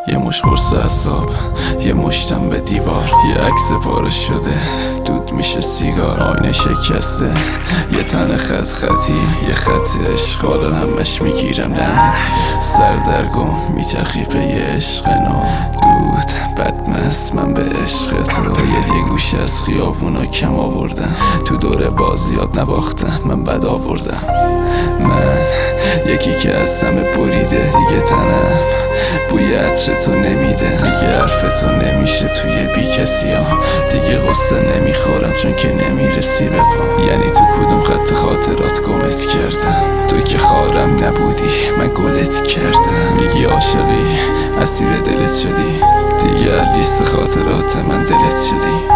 یه مش قرص اعصاب، یه مشتم به دیوار، یه عکس پاره شده دود میشه سیگار، آینه شکسته، یه تن خط خطی، یه خط عشق حالا همش میگیرم لعنتی، سردرگم میچرخی به یه عشق نو دود بدمست من به عشق تو، یه گوشه از خیابونا کم آوردم، تو دور بازیات نباختم من بد آوردم، من یکی که از همه بریده دیگه تنم بوی عطر تو نمیده، دیگه حرف تو نمیشه توی بی کسی ها، دیگه غصه نمیخورم چون که نمیرسی به پا، یعنی تو کدوم خط خاطرات گمت کردم، تو که خارم نبودی من گلت کردم، میگی عاشقی اسیر دلت شدی، دیگه لیست خاطرات من دلت شدی.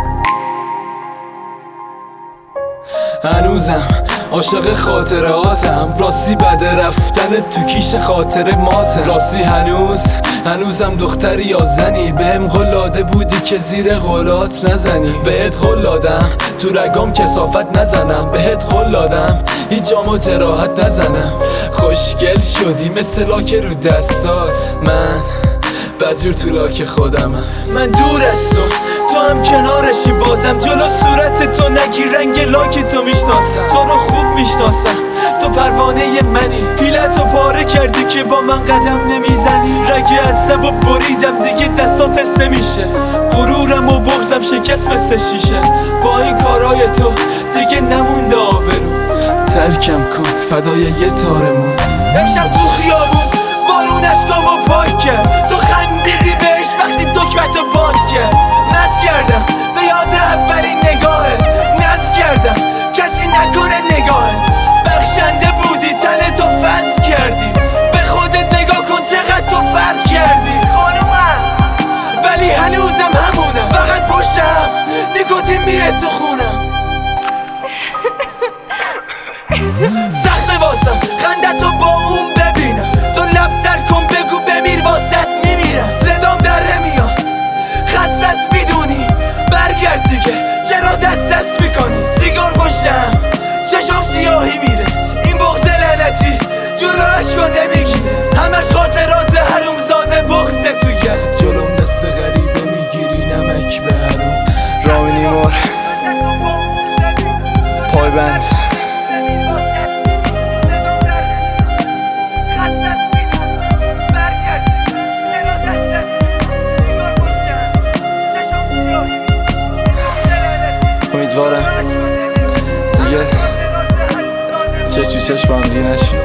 هنوزم عاشق خاطراتم، راستی بعد رفتن تو کیش خاطر ماتم، راستی هنوزم دختری یا زنی، بهم قول داده بودی که زیر قولات نزنی، بهت قول دادم تو رگام کثافت نزنم، بهت قول دادم هیچ جامو جراحت نزنم، خوشگل شدی مثل لاک رو دستات، من بدجور تو لاک خودمم، من دور از تو هم کنارشی، بازم جلو صورت تو نگی، رنگ لاک تو میشناسم، تو رو خوب میشناسم، تو پروانه منی، پیلتو پاره کردی که با من قدم نمیزنی، رگ عصبو بریدم دیگه دستات تست نمیشه، غرورم و بغضم شکست مثل شیشه، با این کارای تو دیگه نمونده آبرو، ترکم کن فدای یه تار موت، امشب تو خیابون بارون اشکامو پاک کرد، تو خندیدی بهش وقتی دکمتو باز کرد، نز کردم به یاد اولین نگاهه، نز کردم کسی نکنه نگاهه، بخشنده بودی تن تو فز کردی، به خودت نگاه کن چقدر تو فرق کردی، ولی هنوزم همونم، فقط پشتم نیکوتین میره تو خونم، سخته واسم خندتو با اون ببینم، تو لب در کن بگو بمیر واسط میمیرم، صدام در میاد خستس میدونی، برگرد دیگه چرا دست میکنی، سیگار پشتم چشم سیاهی میره، این بغض لعنتی جلو عشقا نمیگیره، همش خاطرات حرومزاده بغض تو گرد، جلوم دست غریبه میگیری نمک به حروم، رامینی مار پایبند امیدوارم دیگه چشم تو چشم با هم دیگه نشیم.